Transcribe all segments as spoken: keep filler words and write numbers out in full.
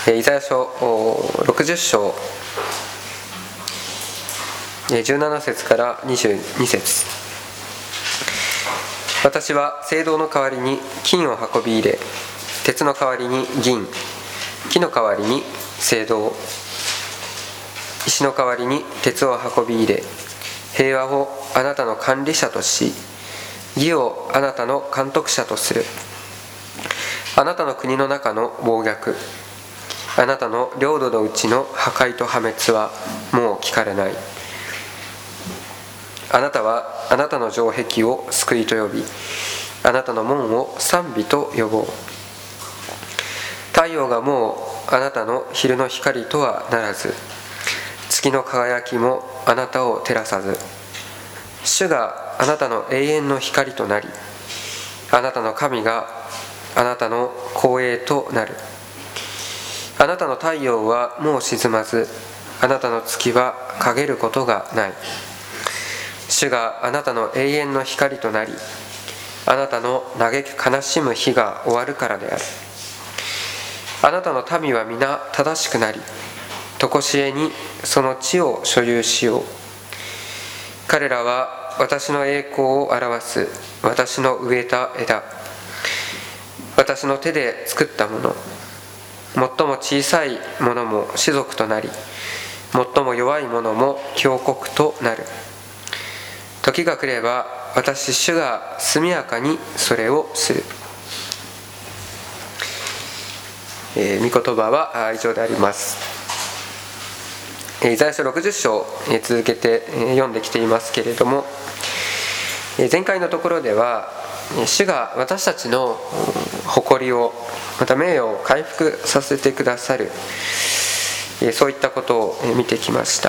イザヤ書ろくじゅっ章じゅうなな節からにじゅうに節。私は青銅の代わりに金を運び入れ、鉄の代わりに銀、木の代わりに青銅、石の代わりに鉄を運び入れ、平和をあなたの管理者とし、義をあなたの監督者とする。あなたの国の中の暴虐、あなたの領土のうちの破壊と破滅はもう聞かれない。あなたはあなたの城壁を救いと呼び、あなたの門を賛美と呼ぼう。太陽がもうあなたの昼の光とはならず、月の輝きもあなたを照らさず、主があなたの永遠の光となり、あなたの神があなたの光栄となる。あなたの太陽はもう沈まず、あなたの月は陰ることがない。主があなたの永遠の光となり、あなたの嘆く悲しむ日が終わるからである。あなたの民は皆正しくなり、常しえにその地を所有しよう。彼らは私の栄光を表す私の植えた枝、私の手で作ったもの、最も小さいものも士族となり、最も弱いものも強国となる。時が来れば私主が速やかにそれをする。えー、御言葉は以上であります。イザヤ書ろくじゅっ章続けて読んできていますけれども、前回のところでは主が私たちの誇りをまた名誉を回復させてくださる、そういったことを見てきました。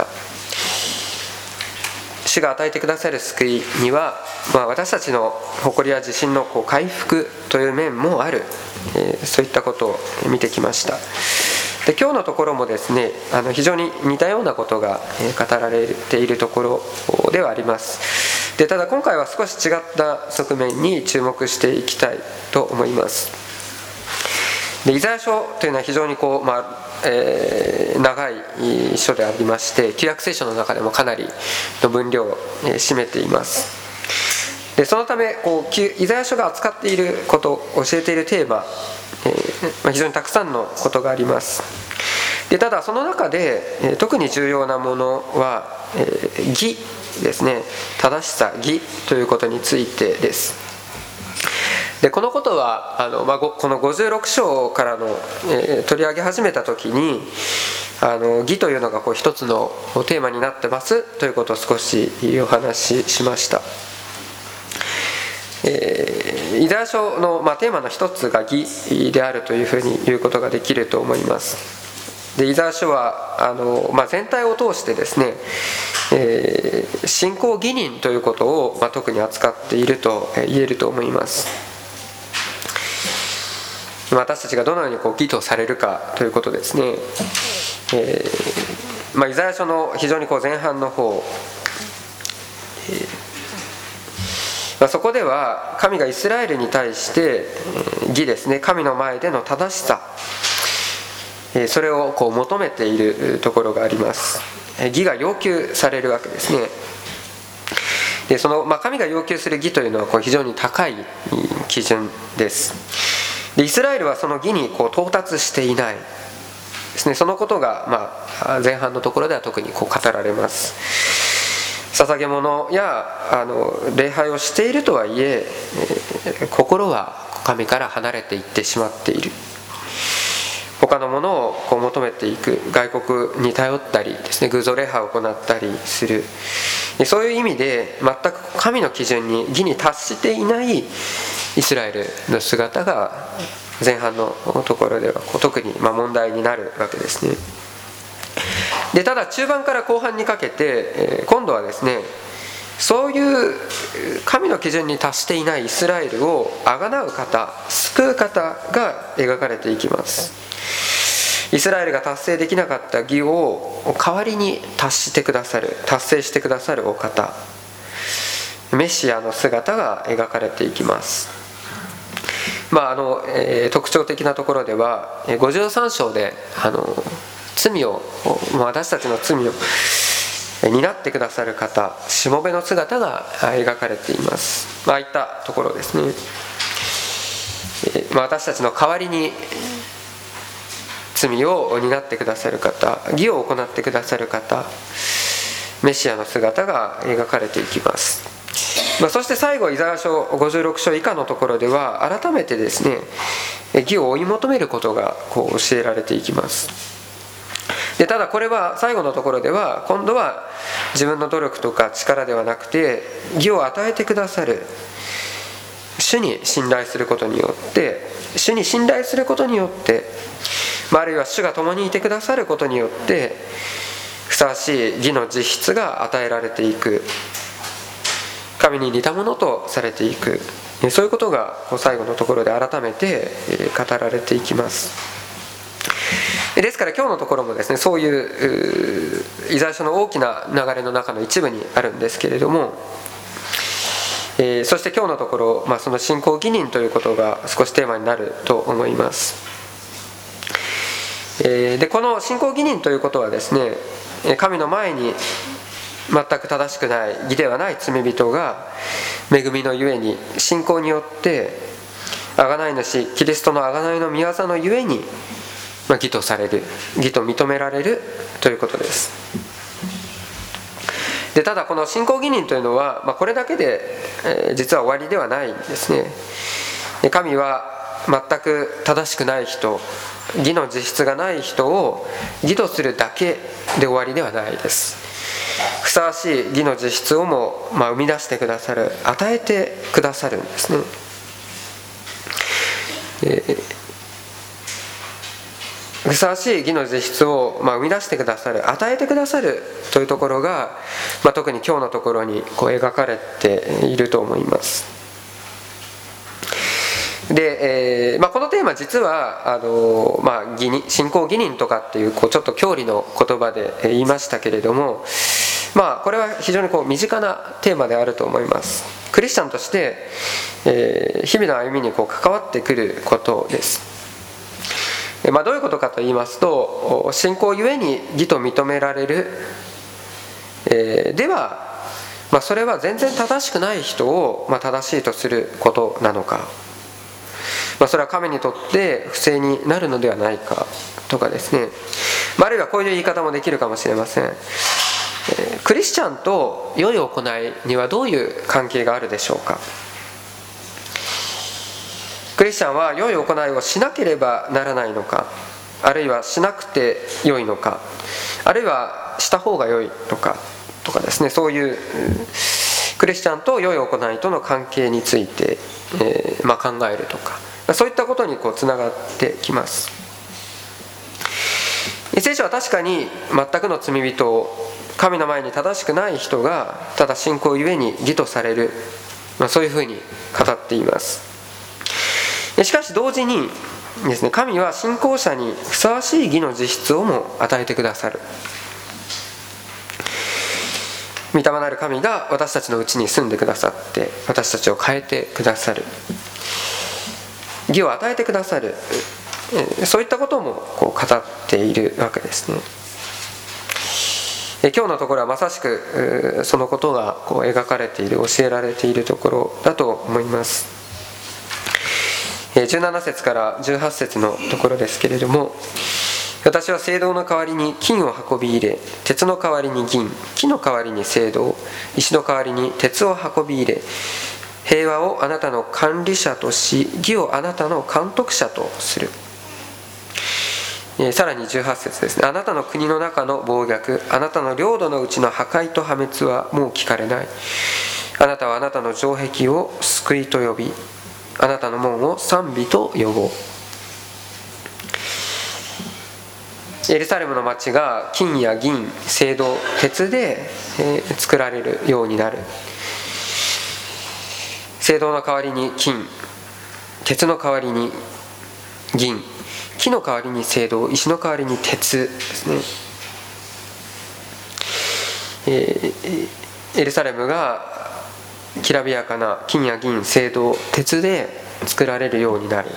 主が与えてくださる救いには、まあ、私たちの誇りや自信のこう回復という面もある、えー、そういったことを見てきました。で、今日のところもですね、あの非常に似たようなことが語られているところではあります。で、ただ今回は少し違った側面に注目していきたいと思います。で、イザヤ書というのは非常にこう、まあえー、長い書でありまして、旧約聖書の中でもかなりの分量を占めています。で、そのためこうイザヤ書が扱っていること、教えているテーマ、えーまあ、非常にたくさんのことがあります。で、ただその中で、えー、特に重要なものは、えー、義ですね。正しさ、義ということについてです。で、このことはあの、まあ、このごじゅうろく章からの、えー、取り上げ始めた時に、あの義というのがこう一つのテーマになってますということを少しお話ししました。えー、イザヤ書の、まあ、テーマの一つが義であるというふうに言うことができると思います。で、イザヤ書はあの、まあ、全体を通してですね、えー、信仰義人ということを、まあ、特に扱っていると言えると思います。私たちがどのようにこう義とされるかということですね。えーまあ、イザヤ書の非常にこう前半の方、えーまあ、そこでは神がイスラエルに対して、えー、義ですね、神の前での正しさ、えー、それをこう求めているところがあります。えー、義が要求されるわけですね。で、その、まあ、神が要求する義というのはこう非常に高い基準です。で、イスラエルはその義にこう到達していないですね。そのことが、まあ、前半のところでは特にこう語られます。捧げ物やあの礼拝をしているとはいええー、心は神から離れていってしまっている。他のものをこう求めていく、外国に頼ったりですね、偶像礼拝を行ったりする。そういう意味で全く神の基準に義に達していないイスラエルの姿が前半のところでは特にまあ問題になるわけですね。で、ただ中盤から後半にかけて今度はですね、そういう神の基準に達していないイスラエルをあがなう方、救う方が描かれていきます。イスラエルが達成できなかった義を代わりに達してくださる、達成してくださるお方、メシアの姿が描かれていきます。 まああのえー、特徴的なところではごじゅうさん章であの罪を私たちの罪を担ってくださる方、しもべの姿が描かれています。まあああいったところですね。えーまあ、私たちの代わりに罪を担ってくださる方、義を行ってくださる方、メシアの姿が描かれていきます。まあ、そして最後イザヤ書ごじゅうろく章以下のところでは改めてですね、義を追い求めることがこう教えられていきます。でただこれは最後のところでは今度は自分の努力とか力ではなくて、義を与えてくださる主に信頼することによって、主に信頼することによって、あるいは主が共にいてくださることによってふさわしい義の実質が与えられていく、神に似たものとされていく、そういうことが最後のところで改めて語られていきます。ですから今日のところもですね、そういうイザヤ書の大きな流れの中の一部にあるんですけれども、えー、そして今日のところ、まあ、その信仰義人ということが少しテーマになると思います。えー、でこの信仰義人ということはですね、神の前に全く正しくない義ではない罪人が恵みのゆえに信仰によって贖い主キリストの贖いの御業のゆえに、まあ、義とされる、義と認められるということです。でただこの信仰義人というのは、まあ、これだけで、えー、実は終わりではないんですね。神は全く正しくない人、義の実質がない人を義とするだけで終わりではないです。ふさわしい義の実質をも、まあ、生み出してくださる、与えてくださるんですね。えーふさわしい義の実質を、まあ、生み出してくださる、与えてくださるというところが、まあ、特に今日のところにこう描かれていると思います。で、えーまあ、このテーマ実はあの、まあ、義人信仰義人とかっていう、こうちょっと教理の言葉で言いましたけれども、まあ、これは非常にこう身近なテーマであると思います。クリスチャンとして、えー、日々の歩みにこう関わってくることです。まあ、どういうことかと言いますと、信仰ゆえに義と認められる、えー、では、まあ、それは全然正しくない人を、まあ、正しいとすることなのか、まあ、それは神にとって不正になるのではないかとかですね、まあ、あるいはこういう言い方もできるかもしれません。えー、クリスチャンと良い行いにはどういう関係があるでしょうか。クリスチャンは良い行いをしなければならないのか、あるいはしなくて良いのか、あるいはした方が良いのかとかですね、そういうクリスチャンと良い行いとの関係について、えーまあ、考えるとか、そういったことにこうつながってきます。聖書は確かに全くの罪人を、神の前に正しくない人がただ信仰ゆえに義とされる、まあ、そういうふうに語っています。しかし同時にですね、神は信仰者にふさわしい義の実質をも与えてくださる。御霊なる神が私たちのうちに住んでくださって、私たちを変えてくださる、義を与えてくださる、そういったこともこう語っているわけですね。今日のところはまさしくそのことがこう描かれている、教えられているところだと思います。じゅうなな節からじゅうはち節のところですけれども、私は青銅の代わりに金を運び入れ、鉄の代わりに銀、木の代わりに青銅、石の代わりに鉄を運び入れ、平和をあなたの管理者とし、義をあなたの監督者とする。さらにじゅうはち節ですね。あなたの国の中の暴虐、あなたの領土のうちの破壊と破滅はもう聞かれない。あなたはあなたの城壁を救いと呼び、あなたの門を賛美と呼ぼう。エルサレムの町が金や銀、青銅、鉄で、えー、作られるようになる。青銅の代わりに金、鉄の代わりに銀、木の代わりに青銅、石の代わりに鉄ですね。えー、エルサレムがきらびやかな金や銀、青銅、鉄で作られるようになる、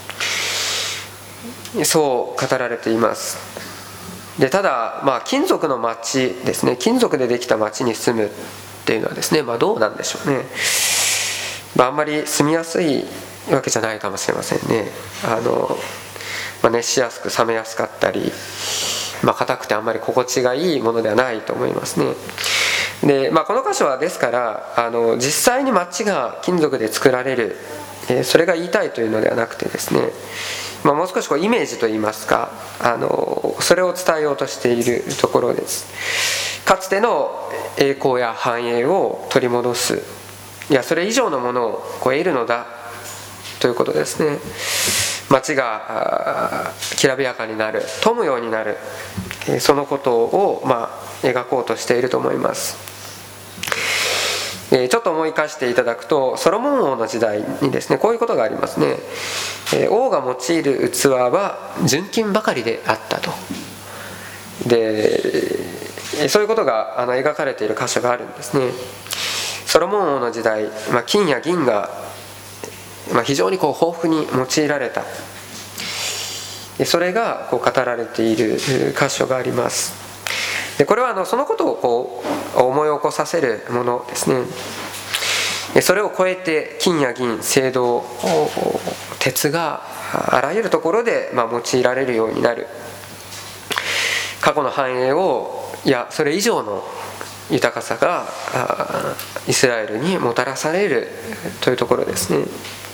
そう語られています。でただ、まあ、金属の町ですね、金属でできた町に住むっていうのはですね、まあ、どうなんでしょうね。まあ、あんまり住みやすいわけじゃないかもしれませんね。あの、まあ、熱しやすく冷めやすかったり、まあ、硬くてあんまり心地がいいものではないと思いますね。で、まあ、この箇所はですからあの実際に町が金属で作られる、えー、それが言いたいというのではなくてですね、まあ、もう少しこうイメージといいますか、あのそれを伝えようとしているところです。かつての栄光や繁栄を取り戻す、いやそれ以上のものをこう得るのだということですね。町がきらびやかになる、富むようになる、そのことを、まあ、描こうとしていると思います。ちょっと思い返していただくと、ソロモン王の時代にですね、こういうことがありますね。王が用いる器は純金ばかりであったと。でそういうことがあの描かれている箇所があるんですね。ソロモン王の時代、まあ、金や銀が、まあ、非常にこう豊富に用いられた、それがこう語られている箇所があります。でこれはあのそのことをこう思い起こさせるものですね。それを超えて金や銀、青銅、鉄があらゆるところでまあ用いられるようになる、過去の繁栄を、いやそれ以上の豊かさがイスラエルにもたらされるというところですね。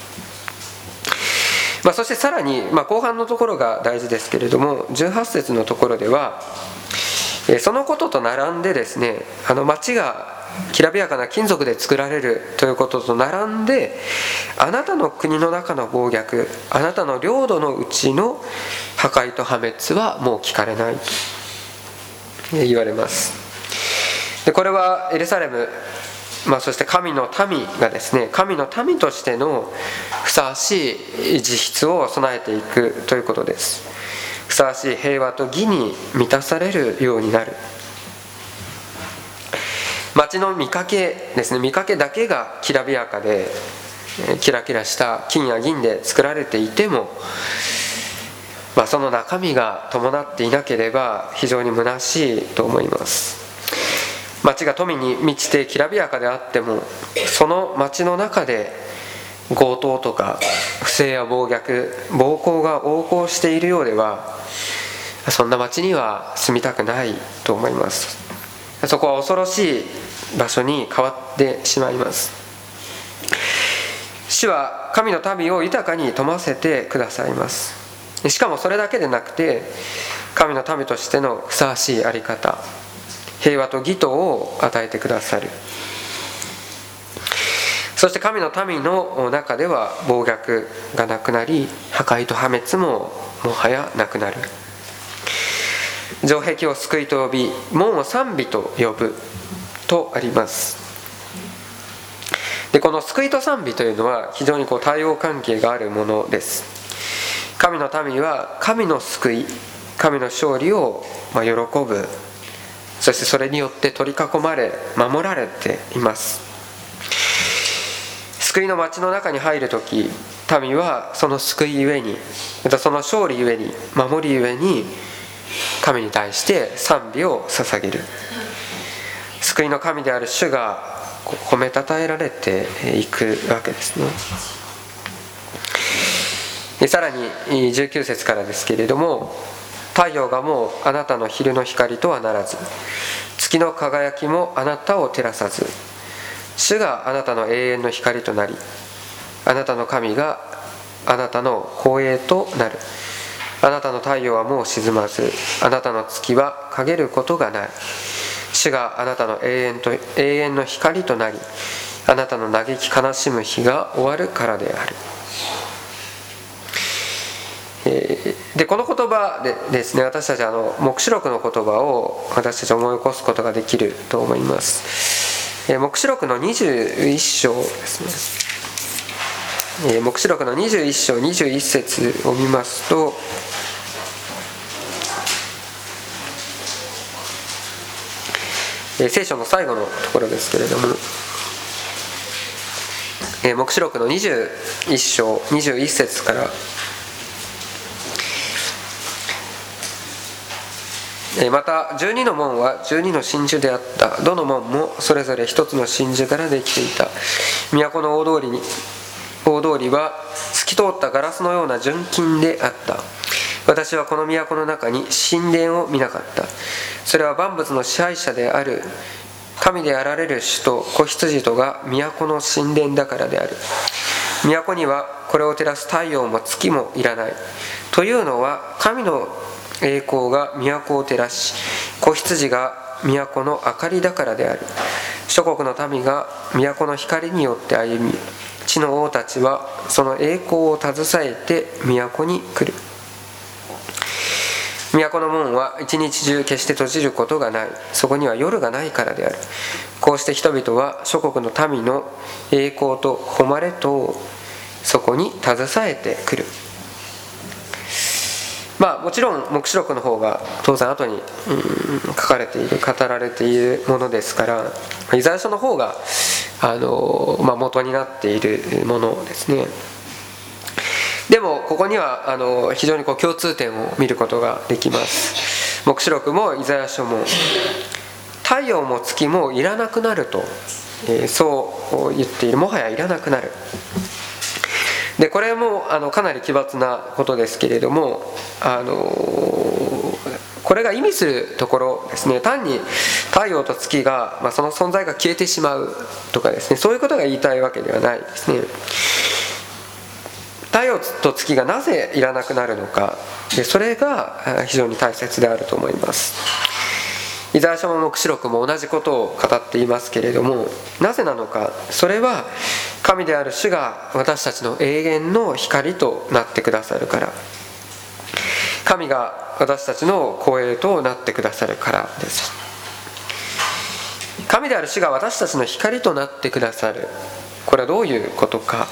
まあ、そしてさらに、まあ、後半のところが大事ですけれども、じゅうはち節のところではそのことと並んでですね、あの町がきらびやかな金属で作られるということと並んで、あなたの国の中の暴虐、あなたの領土のうちの破壊と破滅はもう聞かれないと言われます。でこれはエルサレム、まあ、そして神の民がですね、神の民としてのふさわしい自筆を備えていくということです。ふさわしい平和と義に満たされるようになる。町の見かけですね、見かけだけがきらびやかでキラキラした金や銀で作られていても、まあ、その中身が伴っていなければ非常に虚しいと思います。町が富に満ちてきらびやかであっても、その町の中で強盗とか不正や暴虐、暴行が横行しているようでは、そんな町には住みたくないと思います。そこは恐ろしい場所に変わってしまいます。主は神の民を豊かに富ませてくださいます。しかもそれだけでなくて、神の民としてのふさわしいあり方、平和と義とを与えてくださる。そして神の民の中では暴虐がなくなり、破壊と破滅ももはやなくなる。城壁を救いと呼び、門を賛美と呼ぶとあります。でこの救いと賛美というのは非常にこう対応関係があるものです。神の民は神の救い、神の勝利をまあ喜ぶ、そしてそれによって取り囲まれ守られています。救いの町の中に入るとき、民はその救いゆえに、またその勝利ゆえに、守りゆえに神に対して賛美を捧げる。救いの神である主が褒めたたえられていくわけですね。さらにじゅうきゅう節からですけれども、太陽がもうあなたの昼の光とはならず、月の輝きもあなたを照らさず、主があなたの永遠の光となり、あなたの神があなたの光栄となる。あなたの太陽はもう沈まず、あなたの月は陰ることがない。主があなたの永遠と永遠の光となり、あなたの嘆き悲しむ日が終わるからである。えー、でこの言葉でですね、私たちはあの黙示録の言葉を私たち思い起こすことができると思います。えー、黙示録のにじゅういっ章ですね。えー、黙示録のにじゅういっ章にじゅういち節を見ますと、えー、聖書の最後のところですけれども、 黙示録のにじゅういっ章にじゅういっ節から、またじゅうにの門はじゅうにの真珠であった。どの門もそれぞれ一つの真珠からできていた。都の大通りに大通りは透き通ったガラスのような純金であった。私はこの都の中に神殿を見なかった。それは万物の支配者である神であられる主と子羊とが都の神殿だからである。都にはこれを照らす太陽も月もいらない。というのは神の栄光が都を照らし、子羊が都の明かりだからである。諸国の民が都の光によって歩み、地の王たちはその栄光を携えて都に来る。都の門は一日中決して閉じることがない。そこには夜がないからである。こうして人々は諸国の民の栄光と誉れとそこに携えてくる。まあもちろん黙示録の方が当然後に、うん、書かれている語られているものですから、イザヤ書の方があの、まあ、元になっているものですね。でもここにはあの非常にこう共通点を見ることができます。黙示録もイザヤ書も太陽も月もいらなくなると、えー、そう言っている。もはやいらなくなる。でこれもあのかなり奇抜なことですけれども、あのこれが意味するところですね、単に太陽と月が、まあ、その存在が消えてしまうとかですね、そういうことが言いたいわけではないですね。太陽と月がなぜいらなくなるのか、でそれが非常に大切であると思います。イザヤ書も黙示録も同じことを語っていますけれども、なぜなのか。それは神である主が私たちの永遠の光となってくださるから、神が私たちの光栄となってくださるからです。神である主が私たちの光となってくださる。これはどういうことか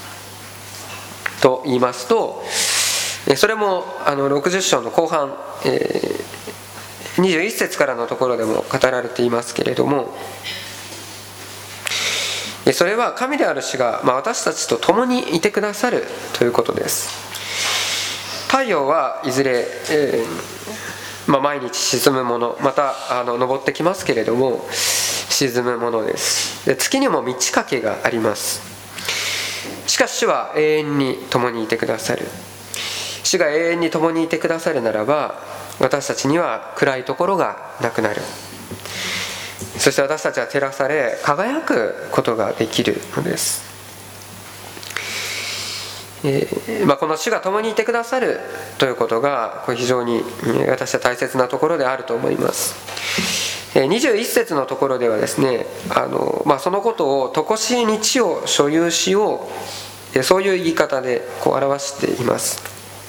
と言いますと、それもあのろくじゅっ章の後半、えー、にじゅういっ節からのところでも語られていますけれども、それは神である主が、まあ、私たちと共にいてくださるということです。太陽はいずれ、えーまあ、毎日沈むもの、またあの昇ってきますけれども沈むものです。で月にも満ち欠けがあります。しかし主は永遠に共にいてくださる。主が永遠に共にいてくださるならば、私たちには暗いところがなくなる。そして私たちは照らされ輝くことができるのです。えーまあ、この主が共にいてくださるということがこれ非常に私は大切なところであると思います。にじゅういっ節のところではですね、あの、まあ、そのことを常しいに地を所有しよう、そういう言い方でこう表しています。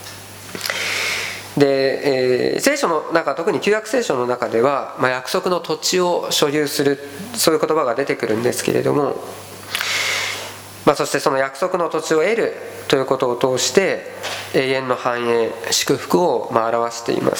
で、えー、聖書の中、特に旧約聖書の中では、まあ、約束の土地を所有する、そういう言葉が出てくるんですけれども、まあ、そしてその約束の土地を得るということを通して永遠の繁栄、祝福をまあ表しています。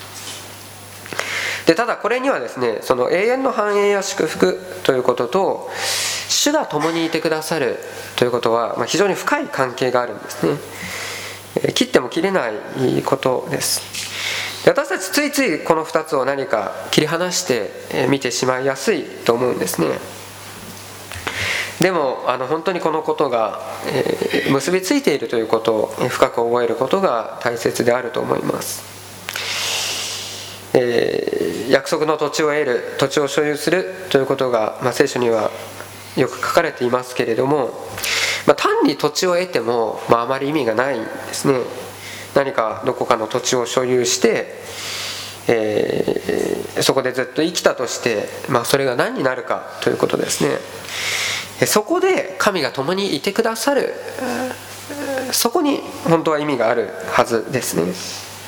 でただこれにはですね、その永遠の繁栄や祝福ということと主が共にいてくださるということは、まあ、非常に深い関係があるんですね。切っても切れないことです。で私たちついついこのふたつを何か切り離して見てしまいやすいと思うんですね。でもあの本当にこのことが、えー、結びついているということを深く覚えることが大切であると思います。えー、約束の土地を得る、土地を所有するということが、まあ、聖書にはよく書かれていますけれども、まあ、単に土地を得ても、まあ、あまり意味がないですね。何かどこかの土地を所有して、えー、そこでずっと生きたとして、まあ、それが何になるかということですね。そこで神が共にいてくださる、そこに本当は意味があるはずですね。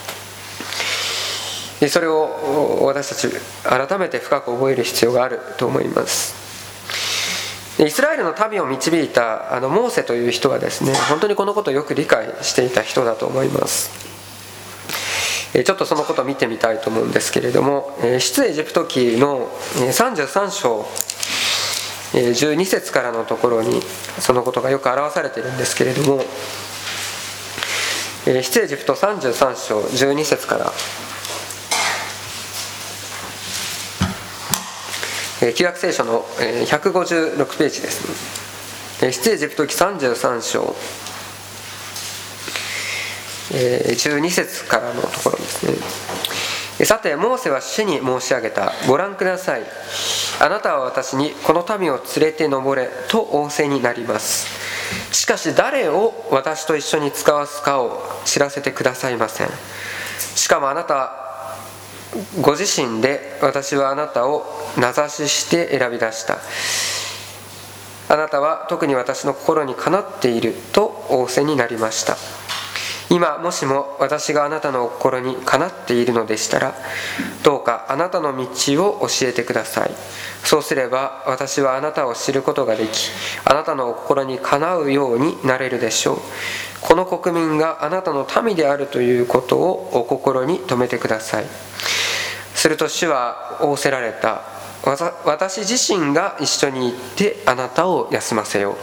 でそれを私たち改めて深く覚える必要があると思います。イスラエルの民を導いたあのモーセという人はですね、本当にこのことをよく理解していた人だと思います。ちょっとそのことを見てみたいと思うんですけれども、出エジプト記のさんじゅうさん章じゅうに節からのところにそのことがよく表されているんですけれども、出エジプトさんじゅうさん章じゅうに節から、旧約聖書のひゃくごじゅうろくページですね。出エジプト記さんじゅうさん章じゅうに節からのところですね。さてモーセは主に申し上げた。ご覧ください。あなたは私にこの民を連れて登れと仰せになります。しかし誰を私と一緒に使わすかを知らせてくださいません。しかもあなたご自身で私はあなたを名指しして選び出した。あなたは特に私の心にかなっていると仰せになりました。今もしも私があなたの心にかなっているのでしたら、どうかあなたの道を教えてください。そうすれば私はあなたを知ることができ、あなたの心にかなうようになれるでしょう。この国民があなたの民であるということをお心に留めてください。すると主は仰せられた。私自身が一緒に行ってあなたを休ませよう。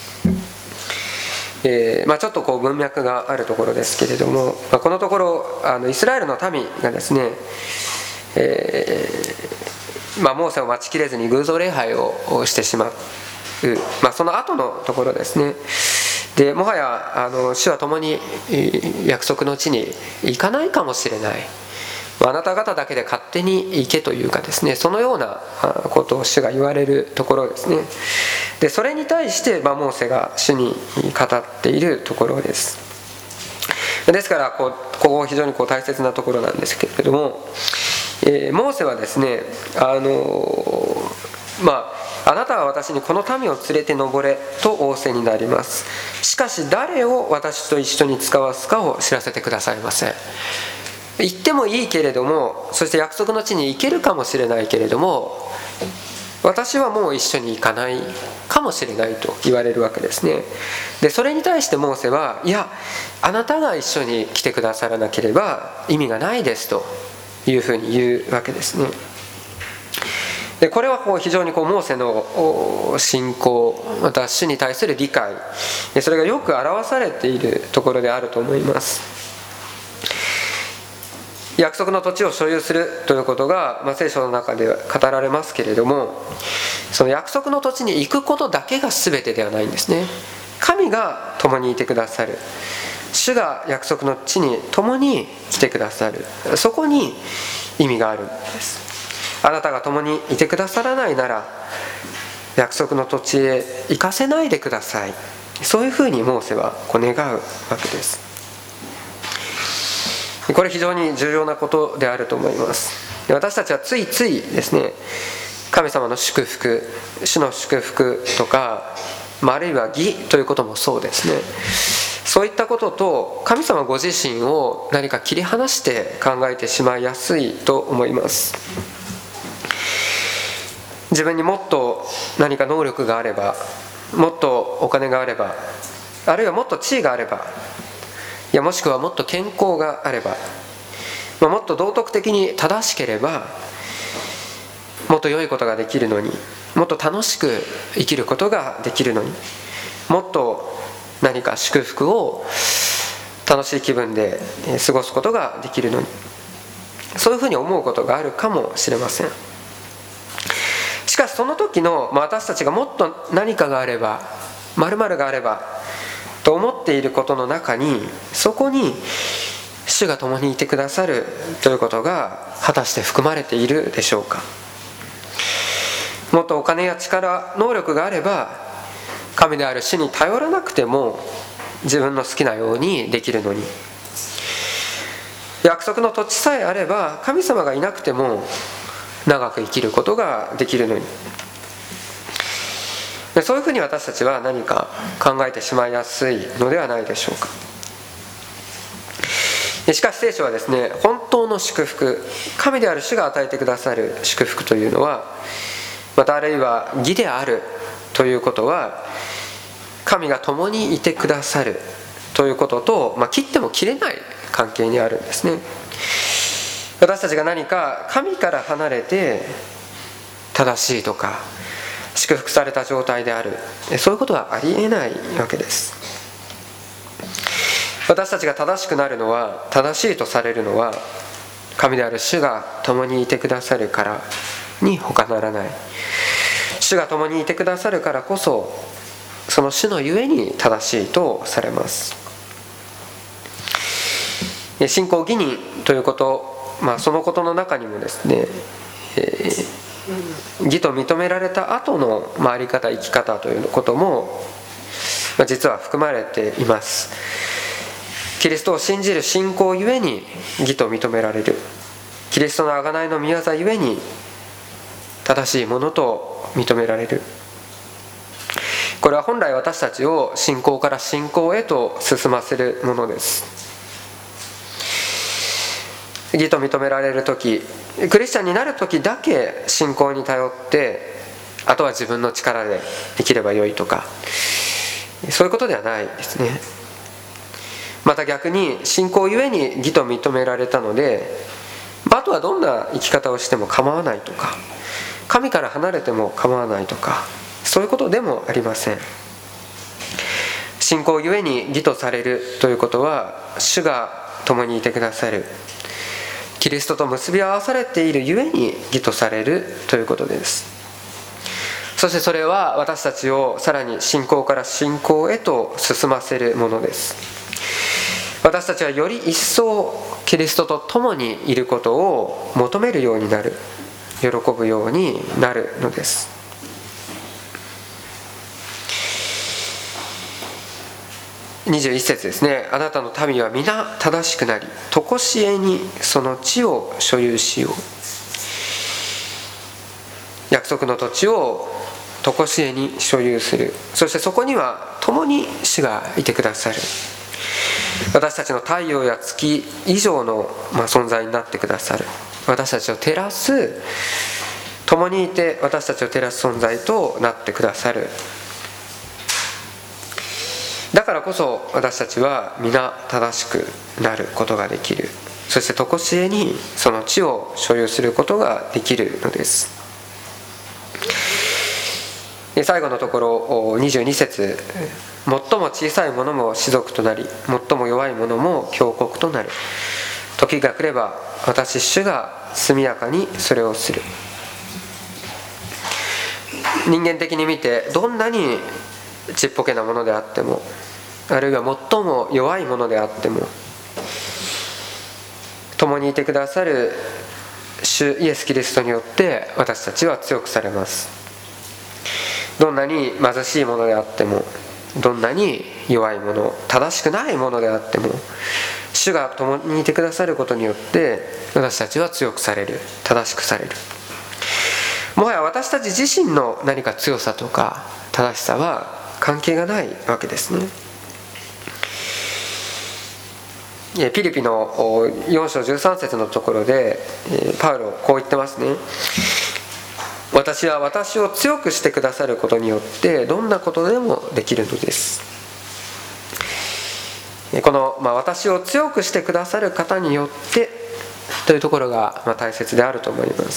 えーまあ、ちょっとこう文脈があるところですけれども、まあ、このところあのイスラエルの民がですね、えーまあ、モーセを待ちきれずに偶像礼拝をしてしまう、まあ、その後のところですね。でもはやあの主は共に約束の地に行かないかもしれない、あなた方だけで勝手に行けというかですね、そのようなことを主が言われるところですね。でそれに対して、まあ、モーセが主に語っているところです。ですからこうここ非常にこう大切なところなんですけれども、えー、モーセはですね、あのまああなたは私にこの民を連れて登れと仰せになります。しかし誰を私と一緒に使わすかを知らせてくださいませ。行ってもいいけれども、そして約束の地に行けるかもしれないけれども、私はもう一緒に行かないかもしれないと言われるわけですね。でそれに対してモーセは、いやあなたが一緒に来てくださらなければ意味がないですというふうに言うわけですね。でこれはこう非常にこうモーセの信仰、また主に対する理解、それがよく表されているところであると思います。約束の土地を所有するということが、まあ、聖書の中で語られますけれども、その約束の土地に行くことだけが全てではないんですね。神が共にいてくださる、主が約束の地に共に来てくださる、そこに意味があるんです。あなたが共にいてくださらないなら約束の土地へ行かせないでください、そういうふうにモーセはこう願うわけです。これ非常に重要なことであると思います。私たちはついついですね、神様の祝福、主の祝福とか、あるいは義ということもそうですね、そういったことと神様ご自身を何か切り離して考えてしまいやすいと思います。自分にもっと何か能力があれば、もっとお金があれば、あるいはもっと地位があれば、いやもしくはもっと健康があれば、まあ、もっと道徳的に正しければもっと良いことができるのに、もっと楽しく生きることができるのに、もっと何か祝福を楽しい気分で過ごすことができるのに、そういうふうに思うことがあるかもしれません。しかしその時の、まあ、私たちがもっと何かがあれば、〇〇があればと思っていることの中に、そこに主が共にいてくださるということが果たして含まれているでしょうか。もっとお金や力、能力があれば神である主に頼らなくても自分の好きなようにできるのに、約束の土地さえあれば神様がいなくても長く生きることができるのに、そういうふうに私たちは何か考えてしまいやすいのではないでしょうか。しかし聖書はですね、本当の祝福、神である主が与えてくださる祝福というのは、またあるいは義であるということは、神が共にいてくださるということと、まあ、切っても切れない関係にあるんですね。私たちが何か神から離れて正しいとか祝福された状態である、そういうことはありえないわけです。私たちが正しくなるのは、正しいとされるのは、神である主が共にいてくださるからに他ならない。主が共にいてくださるからこそ、その主のゆえに正しいとされます。信仰義人ということ、まあ、そのことの中にもですね、えー、義と認められた後のあり方、生き方ということも、まあ、実は含まれています。キリストを信じる信仰ゆえに義と認められる。キリストの贖いの御業ゆえに正しいものと認められる。これは本来私たちを信仰から信仰へと進ませるものです。義と認められるとき、クリスチャンになるときだけ信仰に頼って、あとは自分の力で生きればよいとか、そういうことではないですね。また逆に信仰ゆえに義と認められたので、あとはどんな生き方をしても構わないとか、神から離れても構わないとか、そういうことでもありません。信仰ゆえに義とされるということは、主が共にいてくださる、キリストと結び合わされているゆえに義とされるということです。そしてそれは私たちをさらに信仰から信仰へと進ませるものです。私たちはより一層キリストと共にいることを求めるようになる、喜ぶようになるのです。にじゅういち節ですね。あなたの民は皆正しくなり、常しえにその地を所有しよう。約束の土地を常しえに所有する。そしてそこには共に主がいてくださる。私たちの太陽や月以上の、まあ、存在になってくださる。私たちを照らす、共にいて私たちを照らす存在となってくださる。だからこそ私たちは皆正しくなることができる。そして常しえにその地を所有することができるのです。最後のところにじゅうに節、最も小さいものも士族となり、最も弱いものも強国となる。時が来れば私主が速やかにそれをする。人間的に見てどんなにちっぽけなものであっても、あるいは最も弱いものであっても、共にいてくださる主イエス・キリストによって私たちは強くされます。どんなに貧しいものであっても、どんなに弱いもの、正しくないものであっても、主が共にいてくださることによって私たちは強くされる、正しくされる。もはや私たち自身の何か強さとか正しさは関係がないわけですね。ピリピのよん章じゅうさん節のところでパウロこう言ってますね。私は私を強くしてくださることによってどんなことでもできるのです。この、まあ、私を強くしてくださる方によってというところが、まあ、大切であると思います。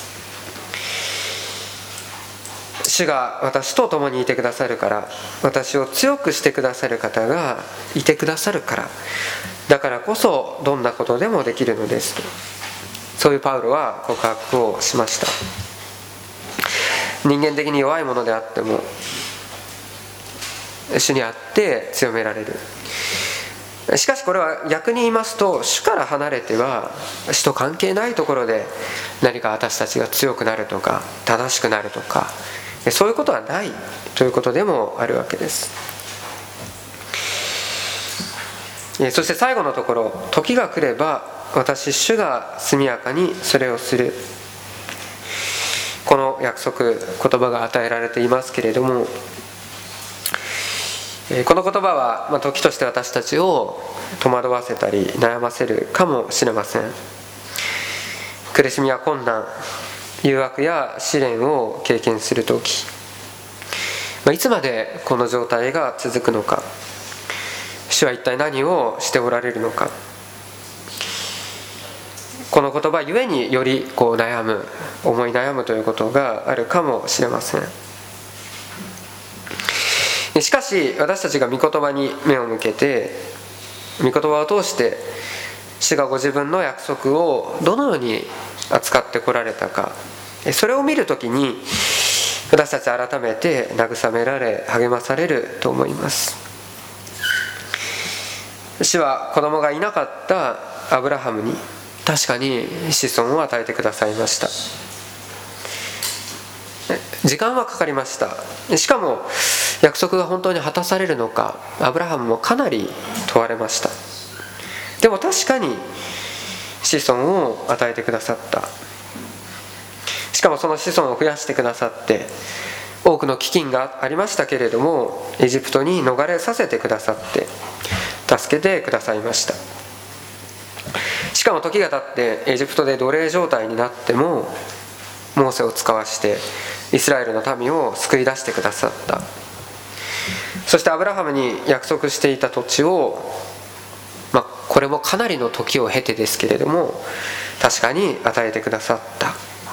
主が私と共にいてくださるから、私を強くしてくださる方がいてくださるから、だからこそどんなことでもできるのですと、そういうパウロは告白をしました。人間的に弱いものであっても主にあって強められる。しかしこれは逆に言いますと、主から離れては主と関係ないところで何か私たちが強くなるとか正しくなるとか、そういうことはないということでもあるわけです。そして最後のところ、時が来れば私主が速やかにそれをする。この約束、言葉が与えられていますけれども、この言葉は、まあ、時として私たちを戸惑わせたり悩ませるかもしれません。苦しみや困難、誘惑や試練を経験するとき、まあ、いつまでこの状態が続くのか、主は一体何をしておられるのか、 この言葉ゆえによりこう悩む、思い悩むということがあるかもしれません。しかし私たちが御言葉に目を向けて、御言葉を通して主がご自分の約束をどのように扱ってこられたか、それを見るときに私たち改めて慰められ励まされると思います。主は子供がいなかったアブラハムに確かに子孫を与えてくださいました。時間はかかりました。しかも約束が本当に果たされるのか、アブラハムもかなり問われました。でも確かに子孫を与えてくださった。しかもその子孫を増やしてくださって、多くの飢饉がありましたけれどもエジプトに逃れさせてくださって助けてくださいました。しかも時が経ってエジプトで奴隷状態になってもモーセを使わしてイスラエルの民を救い出してくださった。そしてアブラハムに約束していた土地を、まあ、これもかなりの時を経てですけれども確かに与えてくださった。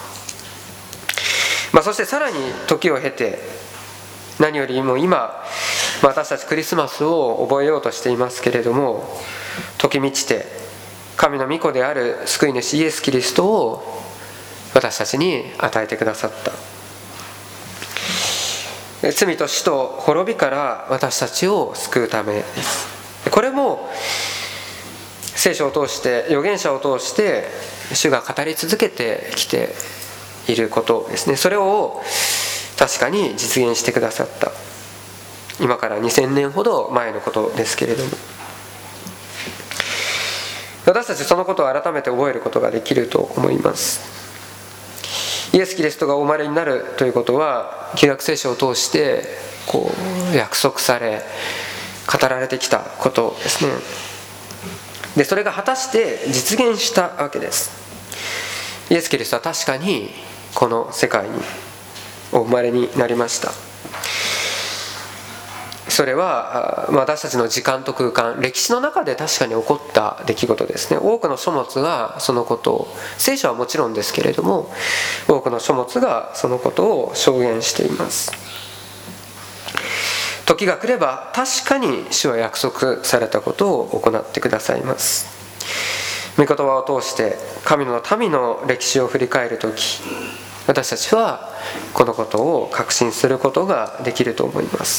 まあ、そしてさらに時を経て、何よりも今私たちクリスマスを覚えようとしていますけれども、時満ちて神の御子である救い主イエス・キリストを私たちに与えてくださった。罪と死と滅びから私たちを救うためです。これも聖書を通して預言者を通して主が語り続けてきていることですね。それを確かに実現してくださった。今からにせんねんほど前のことですけれども、私たちそのことを改めて覚えることができると思います。イエス・キリストがお生まれになるということは旧約聖書を通してこう約束され語られてきたことですね。でそれが果たして実現したわけです。イエス・キリストは確かにこの世界にお生まれになりました。それは私たちの時間と空間、歴史の中で確かに起こった出来事ですね。多くの書物がそのことを、聖書はもちろんですけれども多くの書物がそのことを証言しています。時が来れば確かに主は約束されたことを行ってくださいます。御言葉を通して神の民の歴史を振り返るとき、私たちはこのことを確信することができると思います。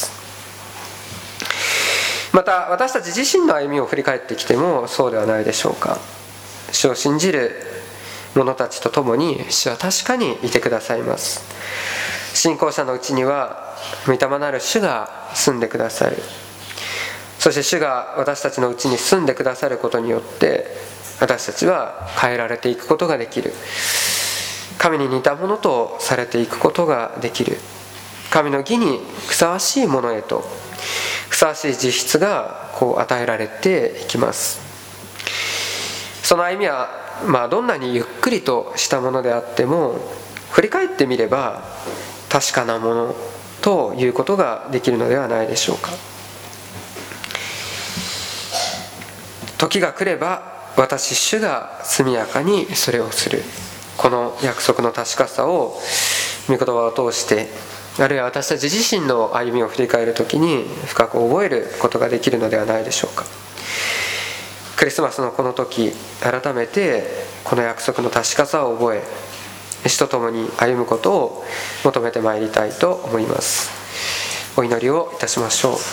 また私たち自身の歩みを振り返ってきてもそうではないでしょうか。主を信じる者たちと共に主は確かにいてくださいます。信仰者のうちには御霊なる主が住んでくださる。そして主が私たちのうちに住んでくださることによって私たちは変えられていくことができる。神に似たものとされていくことができる。神の義にふさわしいものへとふさわしい実質がこう与えられていきます。その歩みは、まあ、どんなにゆっくりとしたものであっても振り返ってみれば確かなものということができるのではないでしょうか。時が来れば私主が速やかにそれをする、この約束の確かさを御言葉を通して、あるいは私たち自身の歩みを振り返るときに深く覚えることができるのではないでしょうか。クリスマスのこの時、改めてこの約束の確かさを覚え、主と共に歩むことを求めてまいりたいと思います。お祈りをいたしましょう。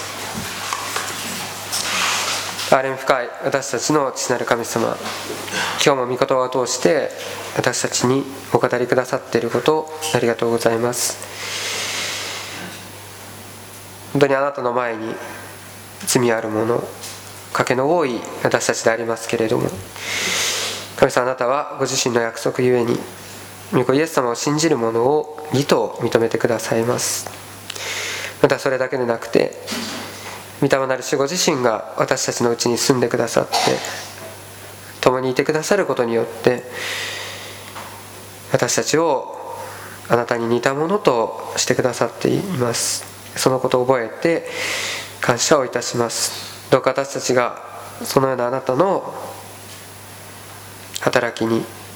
憐れみ深い私たちの父なる神様、今日も御言葉を通して私たちにお語りくださっていることをありがとうございます。本当にあなたの前に罪あるもの、賭けの多い私たちでありますけれども、神様あなたはご自身の約束ゆえに御子イエス様を信じる者を義と認めてくださいます。またそれだけでなくて、御霊なる主ご自身が私たちのうちに住んでくださって共にいてくださることによって、私たちをあなたに似たものとしてくださっています。そのことを覚えて感謝をいたします。どうか私たちがそのようなあなたの働きに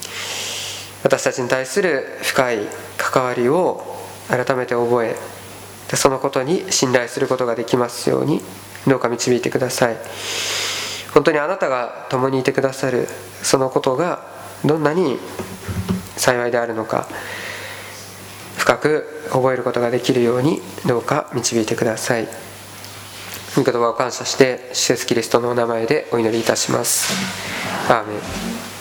私たちに対する深い関わりを改めて覚え、そのことに信頼することができますようにどうか導いてください。本当にあなたが共にいてくださるそのことがどんなに幸いであるのか深く覚えることができるようにどうか導いてください。御言葉を感謝して主イエスキリストのお名前でお祈りいたします。アーメン。